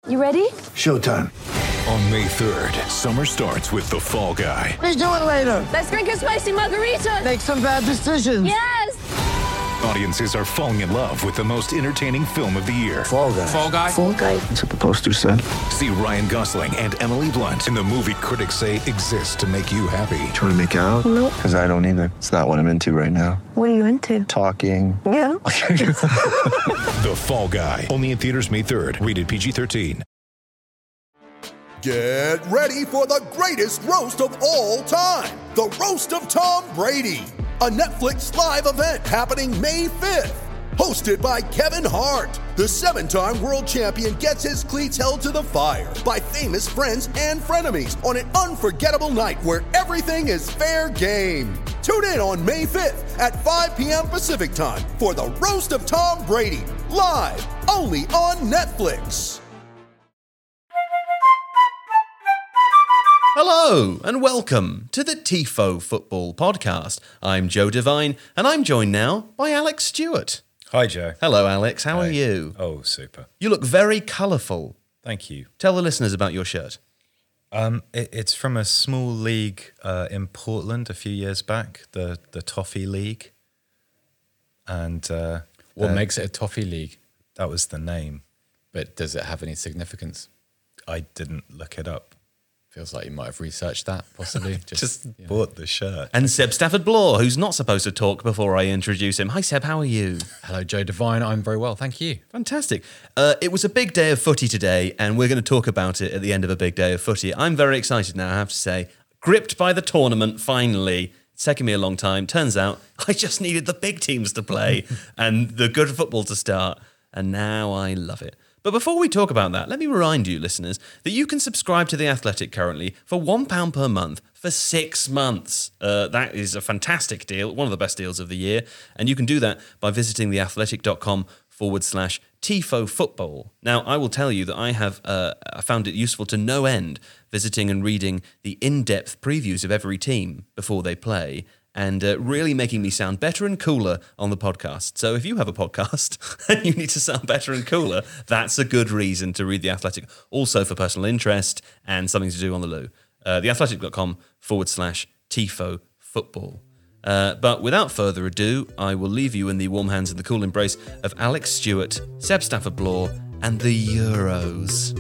You ready? Showtime. On May 3rd, summer starts with The Fall Guy. Let's do it later. Let's drink a spicy margarita. Make some bad decisions. Yes! Audiences are falling in love with the most entertaining film of the year. Fall Guy. Fall Guy? Fall guy. That's what the poster said. See Ryan Gosling and Emily Blunt in the movie critics say exists to make you happy. Trying to make it out? Nope. Because I don't either. It's not what I'm into right now. What are you into? Talking. Yeah. The Fall Guy. Only in theaters May 3rd. Rated PG-13. Get ready for the greatest roast of all time. The Roast of Tom Brady. A Netflix live event happening May 5th. Hosted by Kevin Hart. The 7-time world champion gets his cleats held to the fire by famous friends and frenemies on an unforgettable night where everything is fair game. Tune in on May 5th at 5 p.m. Pacific time for the Roast of Tom Brady. Live only on Netflix. Hello and welcome to the TIFO Football Podcast. I'm Joe Devine and I'm joined now by Alex Stewart. Hi, Joe. Hello, Alex. How are you? Oh, super. You look very colourful. Thank you. Tell the listeners about your shirt. It's from a small league in Portland a few years back, the Toffee League. And What makes it a toffee league? that was the name. But does it have any significance? I didn't look it up. Feels like you might have researched that, possibly. Just bought the shirt. And Seb Stafford-Bloor, who's not supposed to talk before I introduce him. Hi, Seb. How are you? Hello, Joe Devine. I'm very well, thank you. Fantastic. It was a big day of footy today, and we're going to talk about it at the end of a big day of footy. I'm very excited now, I have to say. Gripped by the tournament, finally. It's taken me a long time. Turns out I just needed the big teams to play and the good football to start, and now I love it. But before we talk about that, let me remind you, listeners, that you can subscribe to The Athletic currently for £1 per month for 6 months. That is a fantastic deal, one of the best deals of the year. And you can do that by visiting theathletic.com/TIFO football. Now, I will tell you that I have found it useful to no end visiting and reading the in-depth previews of every team before they play, and really making me sound better and cooler on the podcast. So if you have a podcast and you need to sound better and cooler, that's a good reason to read The Athletic. Also for personal interest and something to do on the loo. Theathletic.com/TIFO football. But without further ado, I will leave you in the warm hands and the cool embrace of Alex Stewart, Seb Stafford-Bloor, and the Euros.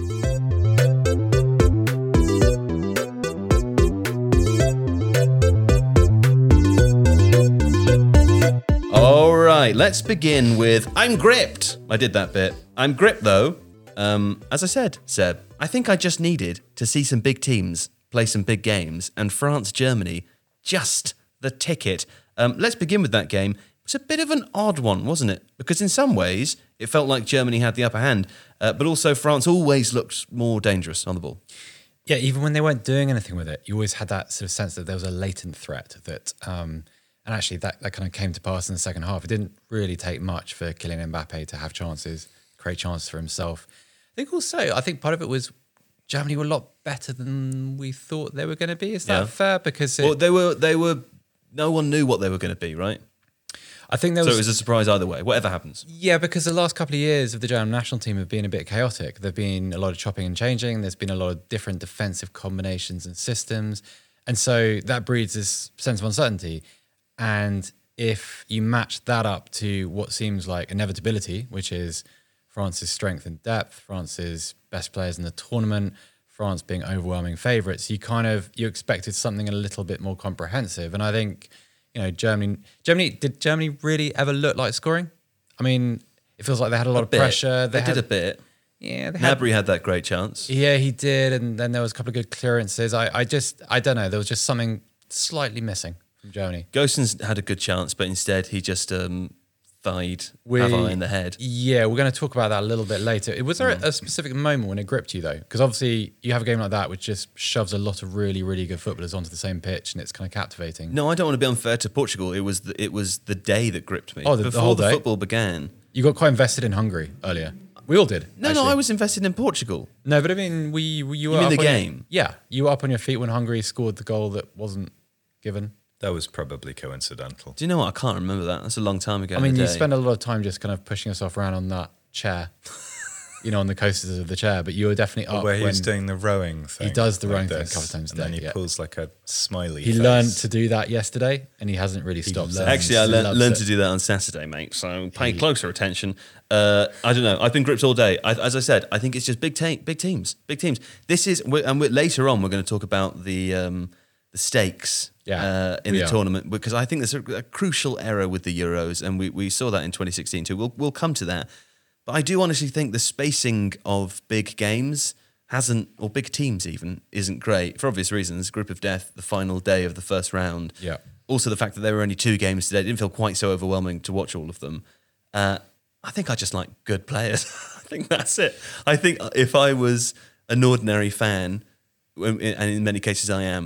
All right, let's begin with I'm gripped. I did that bit. I'm gripped, though. As I said, Seb, I think I just needed to see some big teams play some big games, and France-Germany, just the ticket. Let's begin with that game. It was a bit of an odd one, wasn't it? Because in some ways, it felt like Germany had the upper hand, but also France always looked more dangerous on the ball. Yeah, even when they weren't doing anything with it, you always had that sort of sense that there was a latent threat that... and actually, that kind of came to pass in the second half. It didn't really take much for Kylian Mbappe to have chances, create chances for himself. I think part of it was Germany were a lot better than we thought they were going to be. Is that fair? Because they were. No one knew what they were going to be, right? I think it was a surprise either way, whatever happens. Yeah, because the last couple of years of the German national team have been a bit chaotic. There've been a lot of chopping and changing. There's been a lot of different defensive combinations and systems. And so that breeds this sense of uncertainty. And if you match that up to what seems like inevitability, which is France's strength and depth, France's best players in the tournament, France being overwhelming favourites, you expected something a little bit more comprehensive. And I think, Germany, did Germany really ever look like scoring? I mean, it feels like they had a lot of pressure. They did a bit. Yeah, Gnabry had that great chance. Yeah, he did. And then there was a couple of good clearances. I don't know. There was just something slightly missing from Germany. Gosens had a good chance, but instead he just thighed Pavard in the head. Yeah, we're going to talk about that a little bit later. Was there a specific moment when it gripped you, though? Because obviously you have a game like that which just shoves a lot of really, really good footballers onto the same pitch, and it's kind of captivating. No, I don't want to be unfair to Portugal. It was the day that gripped me. Oh, Before whole the day? football began. You got quite invested in Hungary earlier. We all did. No, I was invested in Portugal. No, but I mean, you were mean up the on game? Yeah, you were up on your feet when Hungary scored the goal that wasn't given. That was probably coincidental. Do you know what? I can't remember that. That's a long time ago. I mean, you spend a lot of time just kind of pushing yourself around on that chair. on the coasters of the chair, but you were definitely up Where he when was doing the rowing thing. he does the like rowing thing a this, couple of times a and then day, he yeah. pulls like a smiley He face. learned to do that yesterday, and he hasn't really stopped. learned. Actually, I He loves learned it. to do that on Saturday, mate. So pay closer attention. I don't know. I've been gripped all day. As I said, I think it's just big teams. This is, later on, we're going to talk about the stakes in the tournament, because I think there's a crucial error with the Euros, and we saw that in 2016 too. We'll come to that. But I do honestly think the spacing of big games or big teams even, isn't great for obvious reasons. Group of death, the final day of the first round. Yeah. Also, the fact that there were only 2 games today, it didn't feel quite so overwhelming to watch all of them. I think I just like good players. I think that's it. I think if I was an ordinary fan, and in many cases I am,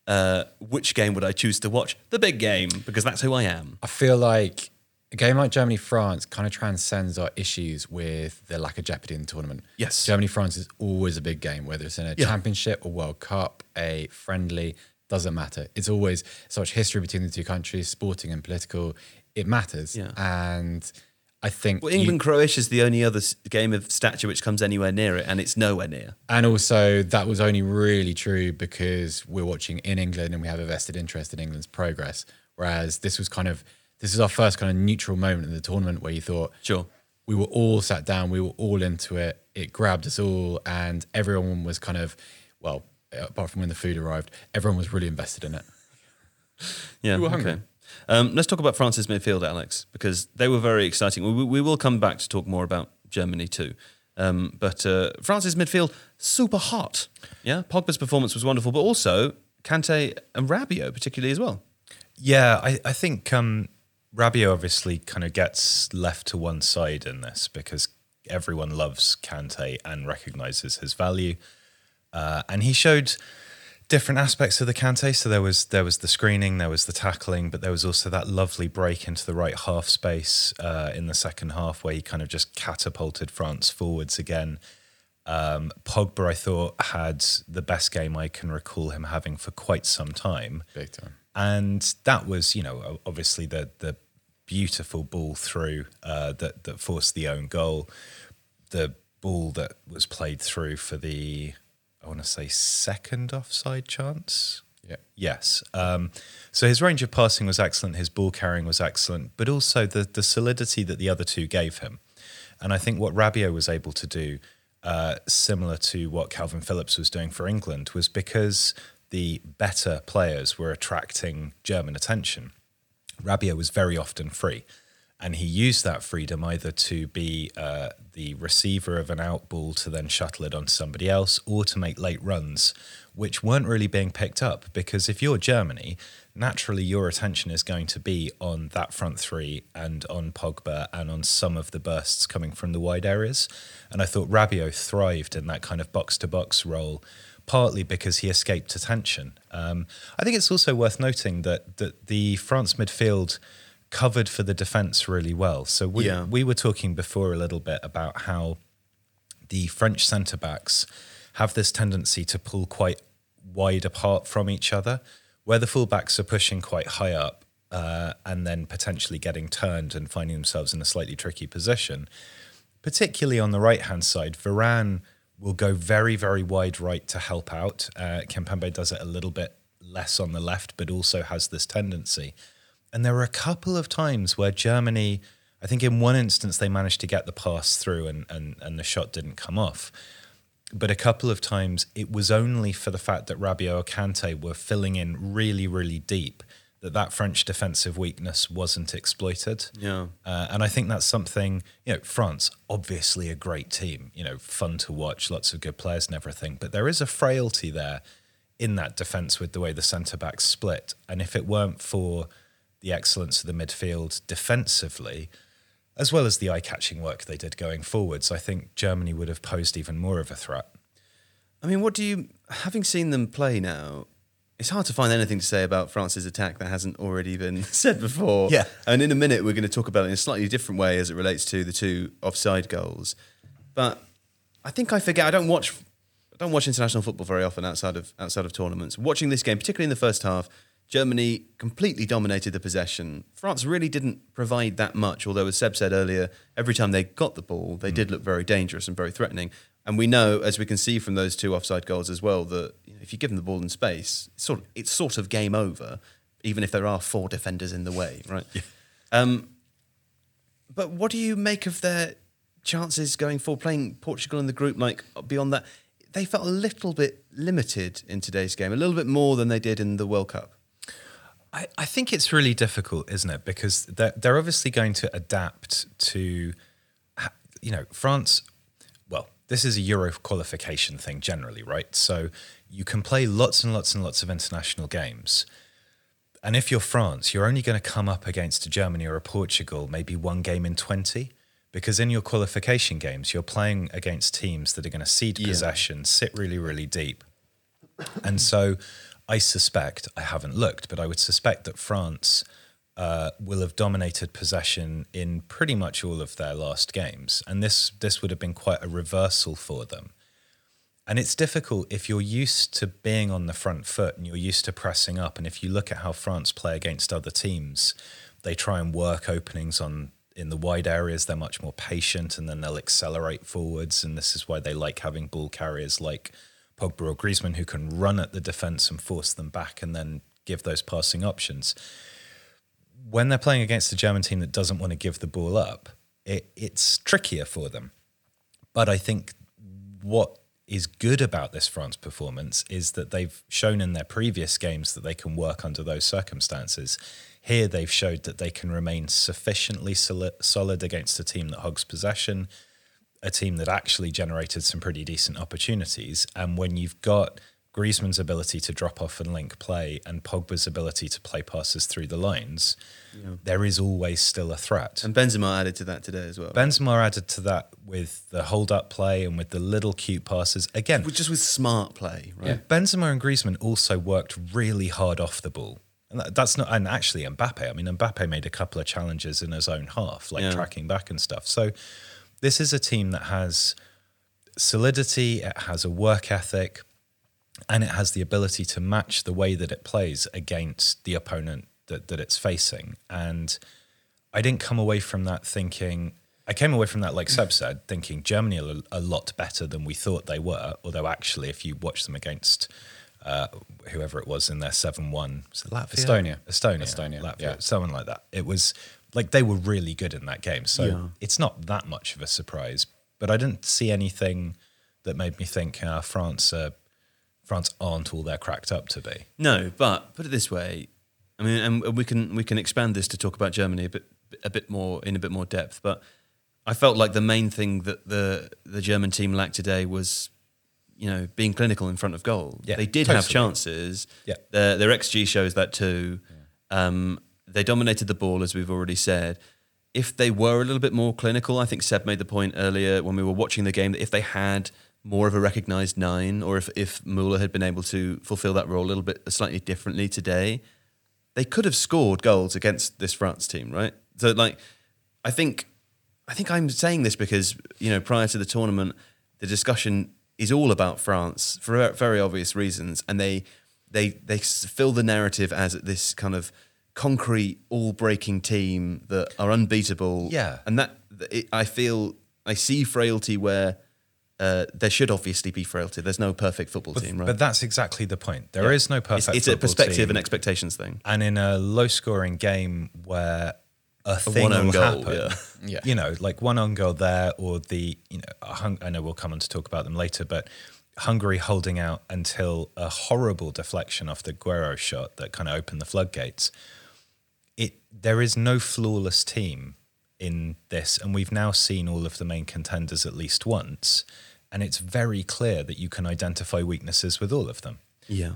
which game would I choose to watch? The big game, because that's who I am. I feel like a game like Germany-France kind of transcends our issues with the lack of jeopardy in the tournament. Yes. Germany-France is always a big game, whether it's in a championship or World Cup, a friendly, doesn't matter. It's always so much history between the two countries, sporting and political. It matters. Yeah. And I think... Well, England-Croatia is the only other game of stature which comes anywhere near it, and it's nowhere near. And also, that was only really true because we're watching in England and we have a vested interest in England's progress. Whereas this is our first kind of neutral moment in the tournament where you thought, Sure. we were all sat down, we were all into it, it grabbed us all, and everyone was kind of, well, apart from when the food arrived, everyone was really invested in it. Yeah, We were okay. hungry. Let's talk about France's midfield, Alex, because they were very exciting. We will come back to talk more about Germany too. But France's midfield, super hot. Yeah, Pogba's performance was wonderful, but also Kante and Rabiot particularly as well. Yeah, I think Rabiot obviously kind of gets left to one side in this because everyone loves Kante and recognises his value. And he showed different aspects of the Kante. So there was the screening, there was the tackling, but there was also that lovely break into the right half space in the second half where he kind of just catapulted France forwards again. Pogba, I thought, had the best game I can recall him having for quite some time. Big time. And that was, obviously the beautiful ball through that forced the own goal. The ball that was played through for the, I want to say, second offside chance. Yeah. Yes. So his range of passing was excellent. His ball carrying was excellent, but also the solidity that the other two gave him. And I think what Rabiot was able to do, similar to what Calvin Phillips was doing for England, was because the better players were attracting German attention. Rabiot was very often free, and he used that freedom either to be the receiver of an out ball to then shuttle it on somebody else, or to make late runs, which weren't really being picked up, because if you're Germany, naturally your attention is going to be on that front three and on Pogba and on some of the bursts coming from the wide areas. And I thought Rabiot thrived in that kind of box-to-box role, partly because he escaped attention. I think it's also worth noting that the France midfield covered for the defence really well. So we were talking before a little bit about how the French centre-backs have this tendency to pull quite wide apart from each other, where the full-backs are pushing quite high up and then potentially getting turned and finding themselves in a slightly tricky position. Particularly on the right-hand side, Varane will go very, very wide right to help out. Kimpembe does it a little bit less on the left, but also has this tendency. And there were a couple of times where Germany, I think in one instance they managed to get the pass through and the shot didn't come off. But a couple of times it was only for the fact that Rabiot or Kante were filling in really, really deep that French defensive weakness wasn't exploited. Yeah. And I think that's something, France, obviously a great team, fun to watch, lots of good players and everything. But there is a frailty there in that defence with the way the centre-backs split. And if it weren't for the excellence of the midfield defensively, as well as the eye-catching work they did going forwards, I think Germany would have posed even more of a threat. I mean, having seen them play now, it's hard to find anything to say about France's attack that hasn't already been said before. Yeah. And in a minute, we're going to talk about it in a slightly different way as it relates to the 2 offside goals. But I think I forget. I don't watch international football very often outside of tournaments. Watching this game, particularly in the first half, Germany completely dominated the possession. France really didn't provide that much, although, as Seb said earlier, every time they got the ball, they did look very dangerous and very threatening. And we know, as we can see from those 2 offside goals as well, that if you give them the ball in space, it's sort of game over, even if there are 4 defenders in the way, right? Yeah. But what do you make of their chances going forward, playing Portugal in the group? Like, beyond that, they felt a little bit limited in today's game, a little bit more than they did in the World Cup. I think it's really difficult, isn't it? Because they're obviously going to adapt to, France. Well, this is a Euro qualification thing generally, right? So you can play lots and lots and lots of international games. And if you're France, you're only going to come up against a Germany or a Portugal, maybe 1 game in 20. Because in your qualification games, you're playing against teams that are going to cede possession, sit really, really deep. And so I suspect, I haven't looked, but I would suspect that France will have dominated possession in pretty much all of their last games. And this would have been quite a reversal for them. And it's difficult if you're used to being on the front foot and you're used to pressing up. And if you look at how France play against other teams, they try and work openings in the wide areas. They're much more patient, and then they'll accelerate forwards. And this is why they like having ball carriers like Pogba or Griezmann, who can run at the defence and force them back and then give those passing options. When they're playing against a German team that doesn't want to give the ball up, it's trickier for them. But I think what is good about this France performance is that they've shown in their previous games that they can work under those circumstances. Here they've showed that they can remain sufficiently solid against a team that hogs possession, a team that actually generated some pretty decent opportunities. And when you've got Griezmann's ability to drop off and link play and Pogba's ability to play passes through the lines, there is always still a threat. And Benzema added to that today as well. Benzema added to that with the hold-up play and with the little cute passes. Again, just with smart play, right? Yeah, Benzema and Griezmann also worked really hard off the ball. And that's not, and actually Mbappe. I mean, Mbappe made a couple of challenges in his own half, like tracking back and stuff. So this is a team that has solidity, it has a work ethic, and it has the ability to match the way that it plays against the opponent that it's facing. And I didn't come away from that thinking, I came away from that, like Seb said, thinking Germany are a lot better than we thought they were, although actually if you watch them against whoever it was in their 7-1, was it Latvia? Estonia, Latvia, someone like that. It was like they were really good in that game. So it's not that much of a surprise, but I didn't see anything that made me think France aren't all they're cracked up to be. No, but put it this way, I mean, and we can expand this to talk about Germany a bit more in a bit more depth. But I felt like the main thing that the German team lacked today was, being clinical in front of goal. Yeah, they did have chances. Yeah. Their XG shows that too. Yeah. They dominated the ball, as we've already said. If they were a little bit more clinical, I think Seb made the point earlier when we were watching the game that if they had more of a recognised 9, or if Müller had been able to fulfil that role a little bit slightly differently today, they could have scored goals against this France team, right? So, I think I'm saying this because, prior to the tournament, the discussion is all about France for very obvious reasons, and they fill the narrative as this kind of concrete, all-breaking team that are unbeatable. Yeah. And I see frailty where there should obviously be frailty. There's no perfect football team, right? But that's exactly the point. There is no perfect it's football a perspective team. and expectations thing. And in a low-scoring game where a thing will happen, like one own goal there, or I know we'll come on to talk about them later, but Hungary holding out until a horrible deflection off the Guerrero shot that kind of opened the floodgates. There is no flawless team in this, and we've now seen all of the main contenders at least once, and it's very clear that you can identify weaknesses with all of them. Yeah.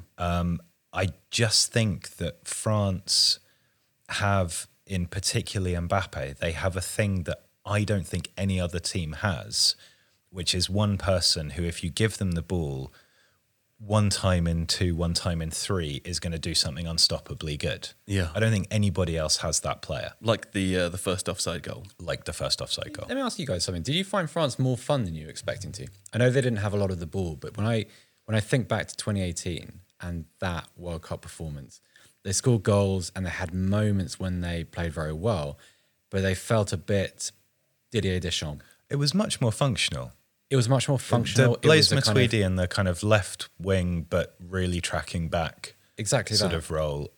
I just think that France have, in particularly Mbappe, they have a thing that I don't think any other team has, which is one person who, if you give them the ball, one time in 2, one time in 3, is going to do something unstoppably good. Yeah. I don't think anybody else has that player. Like the first offside goal. Like the first offside goal. Let me ask you guys something. Did you find France more fun than you were expecting to? I know they didn't have a lot of the ball, but when I think back to 2018 and that World Cup performance, They scored goals and they had moments when they played very well, but they felt a bit Didier Deschamps. It was much more functional. It was much more functional. The Blaise It was a kind of- Matuidi in the kind of left wing, but really tracking back Exactly sort that. of role.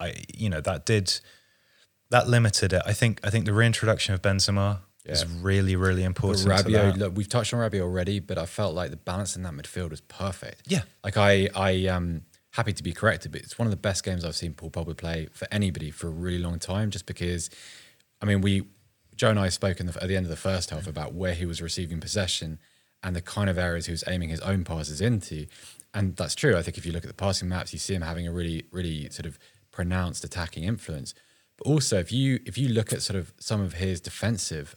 That limited it. I think the reintroduction of Benzema is really, really But important. to Rabiot, that. look, we've touched on Rabiot already, but I felt like the balance in that midfield was perfect. Yeah. Like I happy to be corrected, but it's one of the best games I've seen Paul Pogba play for anybody for a really long time. Just because, I mean, Joe and I spoke at the end of the first half about where he was receiving possession and the kind of areas he was aiming his own passes into, and that's true. I think if you look at the passing maps, you see him having a really, really sort of pronounced attacking influence. But also, if you look at sort of some of his defensive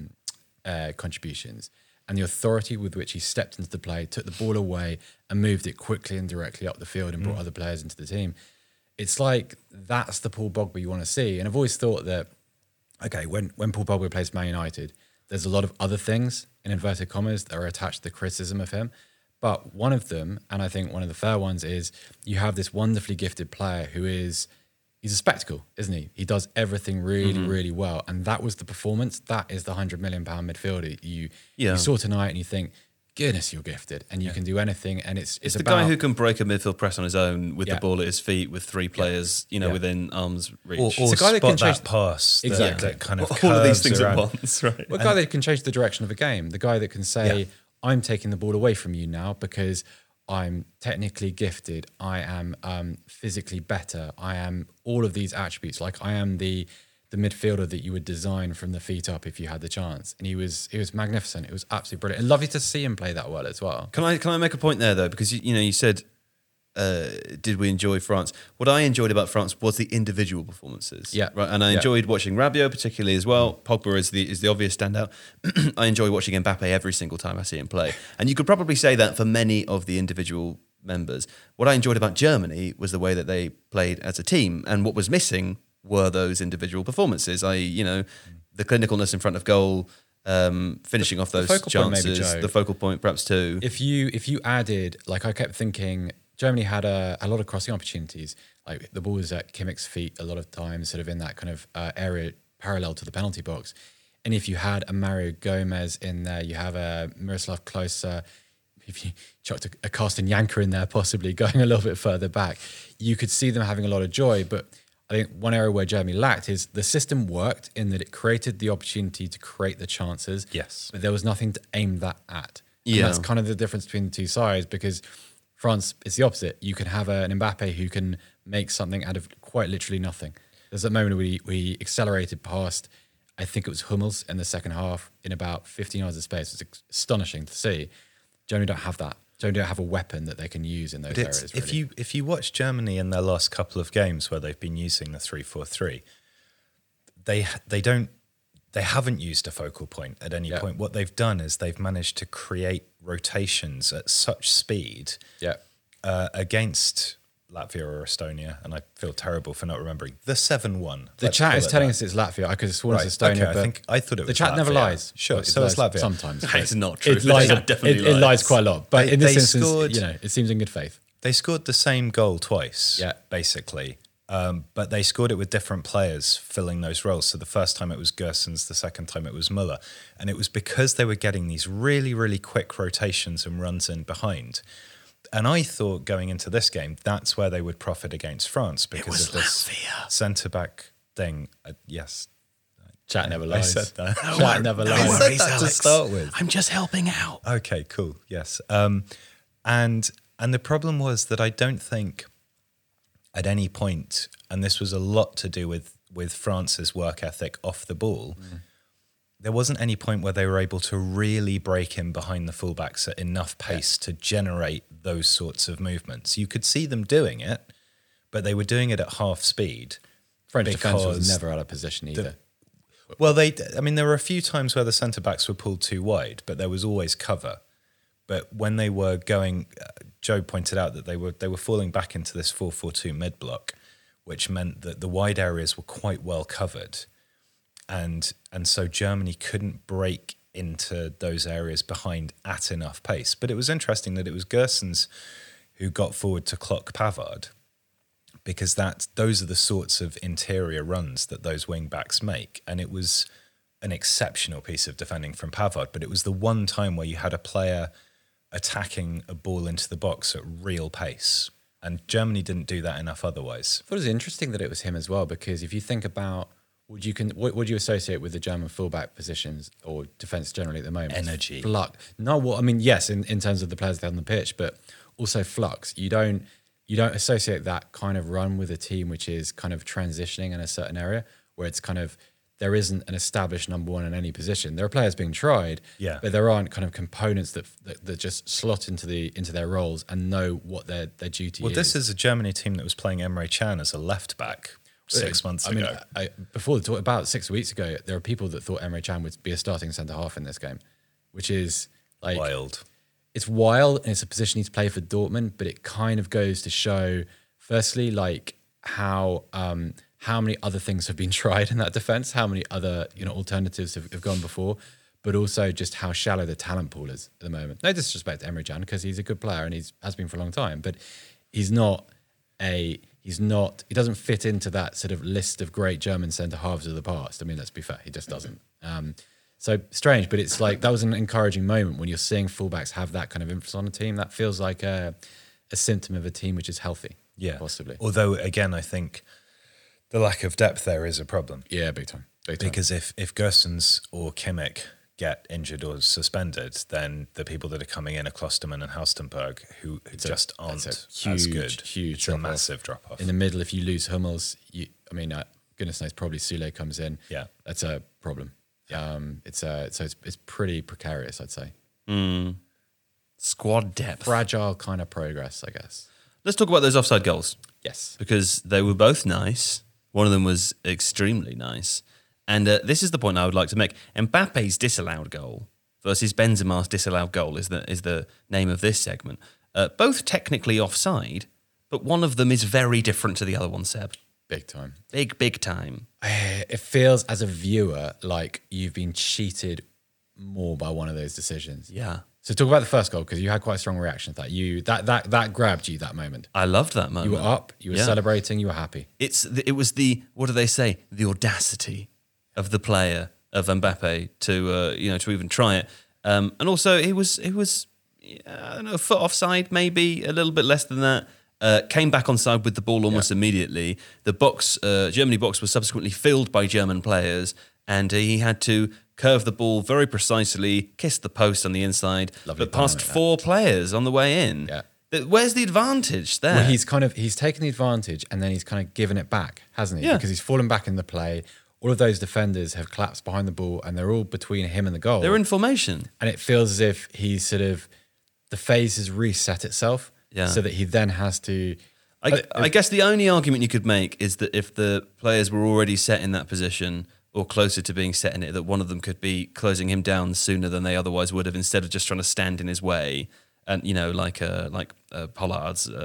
contributions and the authority with which he stepped into the play, took the ball away and moved it quickly and directly up the field and brought other players into the team, it's like that's the Paul Pogba you want to see. And I've always thought that, okay, when Paul Pogba plays for Man United, there's a lot of other things, in inverted commas, that are attached to the criticism of him. But one of them, and I think one of the fair ones, is you have this wonderfully gifted player he's a spectacle, isn't he? He does everything really, really well. And that was the performance. That is the £100 million midfielder you saw tonight and you think, goodness, you're gifted and you can do anything. And it's the about guy who can break a midfield press on his own with the ball at his feet with three players, within arm's reach. Or It's a guy that spot can change- that pass. Exactly. That kind of all of these curves things around. at once, right? a guy that can change the direction of a game. The guy that can say, Yeah. I'm taking the ball away from you now because I'm technically gifted. I am physically better. I am all of these attributes. Like I am the midfielder that you would design from the feet up if you had the chance. And he was magnificent. It was absolutely brilliant. And lovely to see him play that well as well. Can I make a point there though? Because you said, did we enjoy France? What I enjoyed about France was the individual performances. Yeah. Right. And I enjoyed watching Rabiot particularly as well. Pogba is the obvious standout. I enjoy watching Mbappe every single time I see him play. And you could probably say that for many of the individual members. What I enjoyed about Germany was the way that they played as a team. And what was missing were those individual performances. The clinicalness in front of goal, finishing off those focal point maybe, chances, Joe. the focal point perhaps too. If you added, like I kept thinking, Germany had a lot of crossing opportunities. Like the ball was at Kimmich's feet a lot of times, sort of in that kind of area parallel to the penalty box. And if you had a Mario Gomez in there, you have a Miroslav Klose, if you chucked a Carsten Janker in there, possibly going a little bit further back, you could see them having a lot of joy. But I think one area where Germany lacked is the system worked in that it created the opportunity to create the chances. Yes. But there was nothing to aim that at. And Yeah. that's kind of the difference between the two sides, because France is the opposite. You can have an Mbappe who can make something out of quite literally nothing. There's that moment we accelerated past, I think it was Hummels in the second half, in about 15 yards of space. It's astonishing to see. Germany don't have that. Germany don't have a weapon that they can use in those areas. Really. If you watch Germany in their last couple of games where they've been using the 3-4-3, they haven't used a focal point at any point. What they've done is they've managed to create rotations at such speed against Latvia or Estonia, and I feel terrible for not remembering the 7-1. The chat is telling us it's Latvia. I could have sworn it's Right, Estonia, okay, but I thought it was the chat never Latvia. lies. Sure, Well, so it's lies Latvia. sometimes. It's not true. It lies, It definitely it lies quite a lot. But in this They instance, scored- it seems in good faith. They scored the same goal twice, Yeah. basically. But they scored it with different players filling those roles. So the first time it was Gersons, the second time it was Muller. And it was because they were getting these really, really quick rotations and runs in behind. And I thought going into this game, that's where they would profit against France because of this centre-back thing. Yes. Chat never I lies. said that. Chat never lies. I said that to start with. I'm just helping out. Okay, cool. Yes. And the problem was that I don't think at any point, and this was a lot to do with France's work ethic off the ball, there wasn't any point where they were able to really break in behind the fullbacks at enough pace to generate those sorts of movements. You could see them doing it, but they were doing it at half speed. French defence was because never out of position either. Well, there were a few times where the centre-backs were pulled too wide, but there was always cover. But when they were going, Joe pointed out that they were falling back into this 4-4-2 mid-block, which meant that the wide areas were quite well covered. And so Germany couldn't break into those areas behind at enough pace. But it was interesting that it was Gersons who got forward to clock Pavard. because those are the sorts of interior runs that those wing backs make. And it was an exceptional piece of defending from Pavard, but it was the one time where you had a player attacking a ball into the box at real pace. And Germany didn't do that enough otherwise. I thought it was interesting that it was him as well, because if you think about what do you associate with the German fullback positions or defence generally at the moment? Energy. Flux. No, well, I mean, yes, in terms of the players they have on the pitch, but also flux. You don't associate that kind of run with a team which is kind of transitioning in a certain area where it's kind of, there isn't an established number one in any position. There are players being tried, but there aren't kind of components that just slot into their roles and know what their duty is. Well, this is a Germany team that was playing Emre Can as a left back 6 months ago. Before the talk, about 6 weeks ago, there are people that thought Emre Can would be a starting centre half in this game, which is like wild. It's wild, and it's a position he's played for Dortmund, but it kind of goes to show, firstly, like how many other things have been tried in that defence, how many other alternatives have gone before, but also just how shallow the talent pool is at the moment. No disrespect to Emre Can, because he's a good player and has been for a long time, but he doesn't fit into that sort of list of great German centre halves of the past. I mean, let's be fair, he just doesn't. So strange, but it's like that was an encouraging moment when you're seeing fullbacks have that kind of influence on a team. That feels like a symptom of a team which is healthy. Yeah, possibly. Although again, I think the lack of depth there is a problem. Yeah, big time. Because if Gersons or Kimmich get injured or suspended, then the people that are coming in are Klostermann and Halstenberg, who just aren't as good. Huge, a massive drop off. In the middle, if you lose Hummels, goodness knows, probably Sule comes in. Yeah, that's a problem. It's pretty precarious, I'd say. Squad depth, fragile kind of progress, I guess. Let's talk about those offside goals. Yes, because they were both nice. One of them was extremely nice. And this is the point I would like to make. Mbappe's disallowed goal versus Benzema's disallowed goal is the name of this segment. Both technically offside, but one of them is very different to the other one, Seb. Big time. Big time. It feels as a viewer like you've been cheated more by one of those decisions. Yeah. So talk about the first goal, because you had quite a strong reaction to that. That grabbed you, that moment. I loved that moment. You were up, you were celebrating, you were happy. It was the, what do they say? The audacity of the player, of Mbappe, to even try it. And also it was I don't know, a foot offside, maybe a little bit less than that. Came back on side with the ball almost immediately. The box, Germany box, was subsequently filled by German players, and he had to curve the ball very precisely, kiss the post on the inside, but past four players on the way in. Yeah. Where's the advantage there? Well, he's taken the advantage and then he's kind of given it back, hasn't he? Yeah. Because he's fallen back in the play. All of those defenders have collapsed behind the ball and they're all between him and the goal. They're in formation. And it feels as if he's the phase has reset itself. Yeah. So that he then has to... I guess the only argument you could make is that if the players were already set in that position or closer to being set in it, that one of them could be closing him down sooner than they otherwise would have, instead of just trying to stand in his way. And, like Pollard's in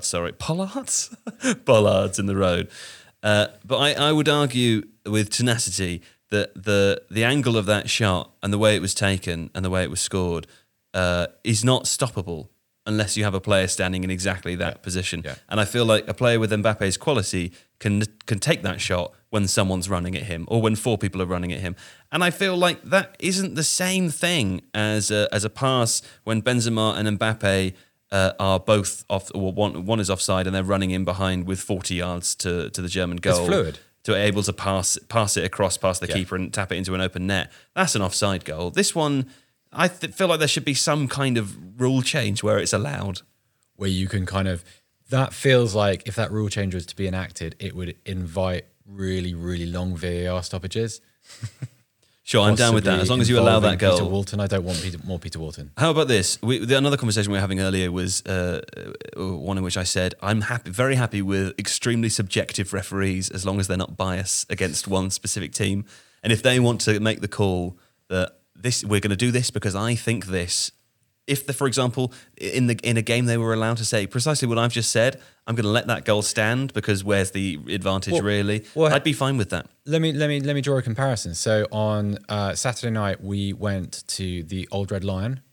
the road. But I would argue with tenacity that the angle of that shot and the way it was taken and the way it was scored is not stoppable unless you have a player standing in exactly that position. Yeah. And I feel like a player with Mbappe's quality can take that shot when someone's running at him or when four people are running at him. And I feel like that isn't the same thing as a pass when Benzema and Mbappe are both off, or one is offside and they're running in behind with 40 yards to the German goal. It's fluid. To be able to pass it across past the keeper and tap it into an open net. That's an offside goal. This one, I feel like there should be some kind of rule change where it's allowed. Where you can that feels like if that rule change was to be enacted, it would invite really, really long VAR stoppages. Sure, I'm down with that, as long as you allow that goal. Peter Walton, I don't want more Peter Walton. How about this? Another conversation we were having earlier was one in which I said, I'm very happy with extremely subjective referees as long as they're not biased against one specific team. And if they want to make the call that we're going to do this because I think this. If, for example, in a game they were allowed to say precisely what I've just said, I'm going to let that goal stand because where's the advantage really? I'd be fine with that. Let me draw a comparison. So on Saturday night we went to the Old Red Lion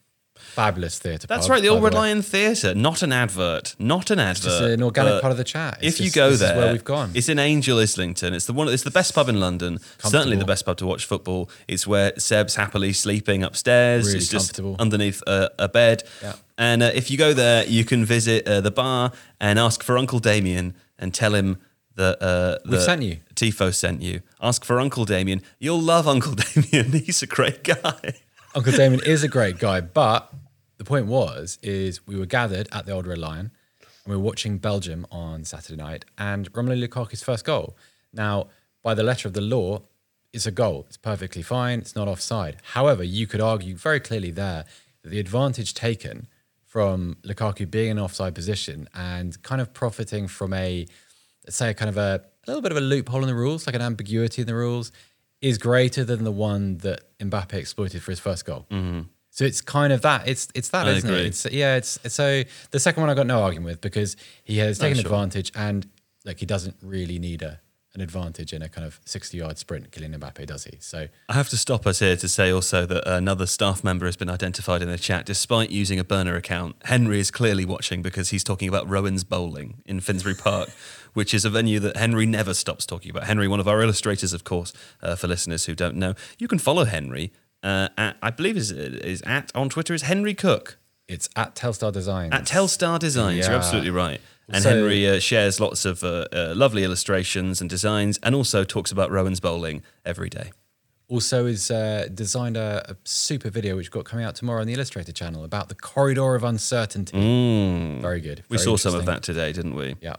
Fabulous theatre. That's pub, right, the by Old Red way. Lion Theatre. Not an advert. Not an advert. It's just an organic but part of the chat. It's If you just- go this is there, where we've gone. It's in Angel Islington. It's the best pub in London. Certainly the best pub to watch football. It's where Seb's happily sleeping upstairs. Really it's just comfortable. underneath a bed. Yeah. And if you go there, you can visit the bar and ask for Uncle Damien and tell him that We sent you. Tifo sent you. Ask for Uncle Damien. You'll love Uncle Damien. He's a great guy. Uncle Damien is a great guy, but the point is we were gathered at the Old Red Lion and we were watching Belgium on Saturday night and Romelu Lukaku's first goal. Now, by the letter of the law, it's a goal. It's perfectly fine. It's not offside. However, you could argue very clearly there that the advantage taken from Lukaku being in an offside position and kind of profiting from let's say, kind of a little bit of a loophole in the rules, like an ambiguity in the rules, is greater than the one that Mbappe exploited for his first goal. Mm-hmm. So it's kind of that. It's that, isn't agree. it? It's so the second one I got no argument with because he has taken advantage and like he doesn't really need an advantage in a kind of 60-yard sprint, Kylian Mbappe, does he? So I have to stop us here to say also that another staff member has been identified in the chat. Despite using a burner account, Henry is clearly watching because he's talking about Rowan's Bowling in Finsbury Park, which is a venue that Henry never stops talking about. Henry, one of our illustrators, of course, for listeners who don't know. You can follow Henry at, I believe is at on Twitter is Henry Cook. it's at Telstar Designs. At Telstar Designs, you're Yeah. absolutely right. And So- Henry shares lots of lovely illustrations and designs and also talks about Rowan's Bowling every day. Also has designed a super video which got coming out tomorrow on the Illustrator channel about the corridor of uncertainty. Very good. We Very saw some of interesting. that today, didn't we? Yeah.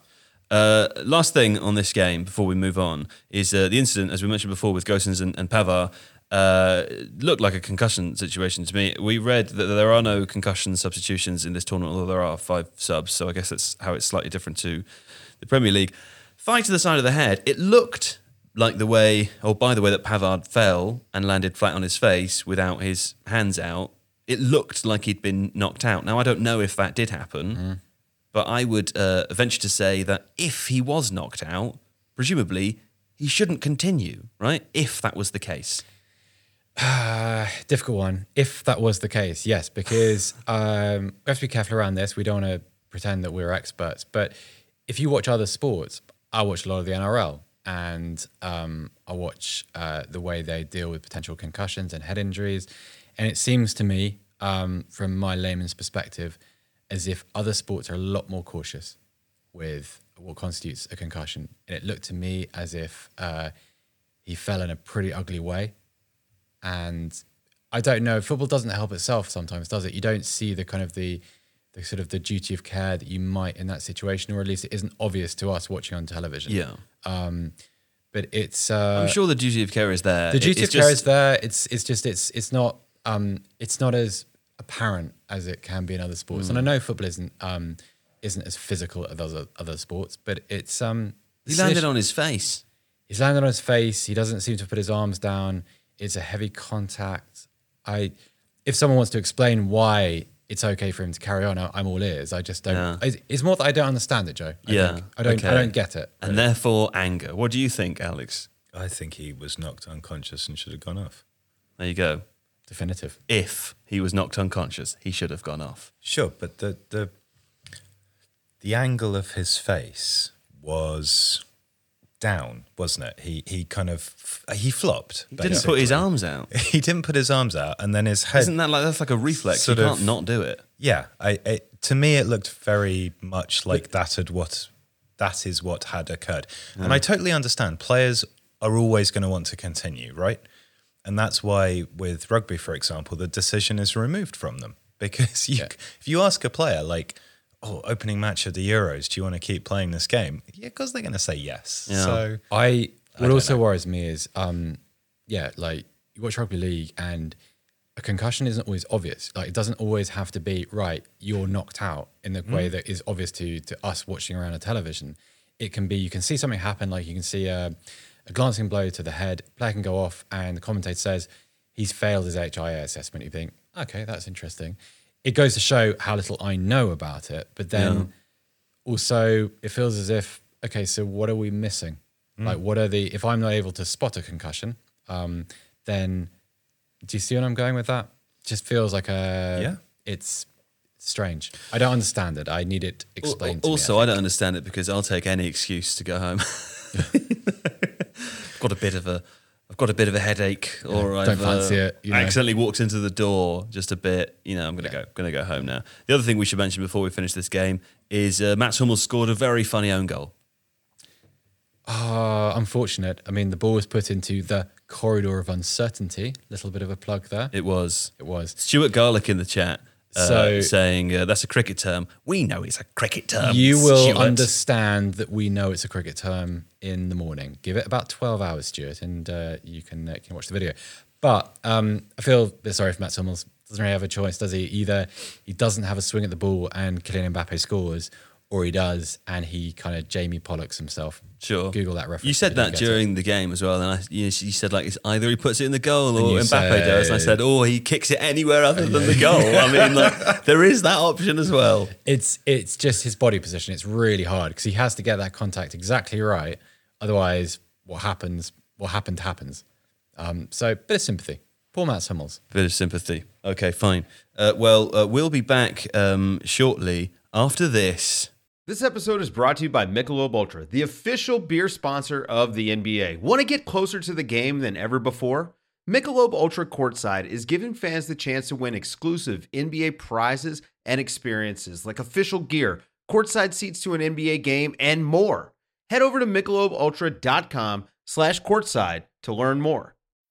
Last thing on this game before we move on is the incident, as we mentioned before, with Gosens and Pavard. Looked like a concussion situation to me. We read that there are no concussion substitutions in this tournament, although there are 5 subs, so I guess that's how it's slightly different to the Premier League. Thigh to the side of the head, it looked like the way, or by the way, that Pavard fell and landed flat on his face without his hands out. It looked like he'd been knocked out. Now, I don't know if that did happen, but I would venture to say that if he was knocked out, presumably he shouldn't continue, right? If that was the case. Difficult one. If that was the case, yes, because we have to be careful around this. We don't want to pretend that we're experts. But if you watch other sports, I watch a lot of the NRL and I watch the way they deal with potential concussions and head injuries. And it seems to me, from my layman's perspective, as if other sports are a lot more cautious with what constitutes a concussion. And it looked to me as if he fell in a pretty ugly way. And I don't know, football doesn't help itself sometimes, does it? You don't see the kind of the sort of the duty of care that you might in that situation, or at least it isn't obvious to us watching on television. Yeah. But it's I'm sure the duty of care is there. the duty of It's care just- is there. It's not as apparent as it can be in other sports. And I know football isn't as physical as other sports, but it's He landed on his face. He's landed on his face. He doesn't seem to put his arms down. It's a heavy contact. If someone wants to explain why it's okay for him to carry on, I'm all ears. I just don't. Yeah. It's more that I don't understand it, Joe. I think. I okay. don't get it. And therefore, anger. What do you think, Alex? I think he was knocked unconscious and should have gone off. There you go. Definitive. If he was knocked unconscious, he should have gone off. Sure, but the angle of his face was down, wasn't it? He kind of he flopped. He didn't put his arms out. He didn't put his arms out, and then his head. Isn't that that's like a reflex? Sort You of- can't not do it. Yeah, to me it looked very much like that is what had occurred, and I totally understand. Players are always going to want to continue, right? And that's why with rugby, for example, the decision is removed from them because if you ask a player like, "Oh, opening match of the Euros, do you want to keep playing this game?" Yeah, because they're going to say yes. Yeah. So What don't also know. worries me is, like you watch rugby league and a concussion isn't always obvious. Like it doesn't always have to be right. You're knocked out in the way that is obvious to us watching around a television. It can be you can see something happen. Like you can see a glancing blow to the head. Player can go off, and the commentator says he's failed his HIA assessment. You think, okay, that's interesting. It goes to show how little I know about it. But then also it feels as if, okay, so what are we missing? Like, if I'm not able to spot a concussion, then do you see where I'm going with that? It just feels like it's strange. I don't understand it. I need it explained to me. Also, I don't understand it because I'll take any excuse to go home. I've got a bit of a headache, or I've fancy it, you know. accidentally walked into the door just a bit. I'm gonna go home now. The other thing we should mention before we finish this game is Mats Hummels scored a very funny own goal. Unfortunate. I mean, the ball was put into the corridor of uncertainty. Little bit of a plug there. It was. Stuart Garlick in the chat saying that's a cricket term. We know it's a cricket term. You will Stuart. understand that we know it's a cricket term in the morning. Give it about 12 hours, Stuart, and you can watch the video. But I feel a bit sorry for Mats Hummels. Doesn't really have a choice, does he? Either he doesn't have a swing at the ball and Kylian Mbappe scores, or he does and he kind of Jamie Pollocks himself. Sure. Google that reference. You said that during the game as well, and you said like it's either he puts it in the goal or Mbappe does. And I said, he kicks it anywhere other than the goal. I mean, like, there is that option as well. It's just his body position. It's really hard because he has to get that contact exactly right. Otherwise, what happened happens. So, bit of sympathy. Poor Mats Hummels. Bit of sympathy. Okay, fine. We'll be back shortly after this. This episode is brought to you by Michelob Ultra, the official beer sponsor of the NBA. Want to get closer to the game than ever before? Michelob Ultra Courtside is giving fans the chance to win exclusive NBA prizes and experiences like official gear, courtside seats to an NBA game, and more. Head over to MichelobUltra.com/courtside to learn more.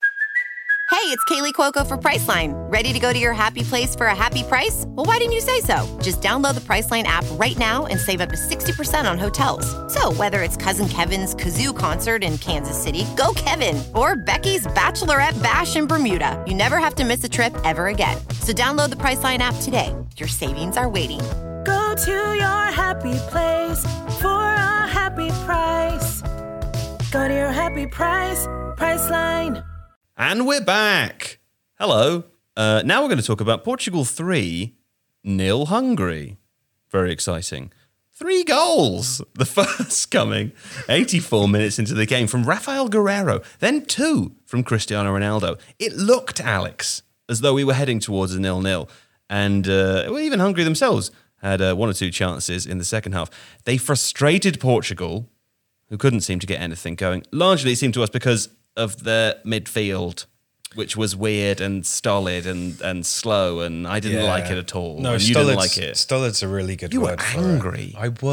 Hey, it's Kaylee Cuoco for Priceline. Ready to go to your happy place for a happy price? Well, why didn't you say so? Just download the Priceline app right now and save up to 60% on hotels. So whether it's Cousin Kevin's Kazoo Concert in Kansas City, go Kevin, or Becky's Bachelorette Bash in Bermuda, you never have to miss a trip ever again. So download the Priceline app today. Your savings are waiting. Go to your happy place for a happy price. Go to your happy price, Priceline. And we're back. Hello. Now we're going to talk about Portugal 3, 0 Hungary. Very exciting. 3 goals. The first coming 84 minutes into the game from Rafael Guerreiro. Then 2 from Cristiano Ronaldo. It looked, Alex, as though we were heading towards a 0-0. And even Hungary themselves had 1 or 2 chances in the second half. They frustrated Portugal, who couldn't seem to get anything going. Largely, it seemed to us because of their midfield, which was weird and stolid and slow, and I didn't like it at all. No, and you didn't like it. Stolid's a really good You word were for angry. it.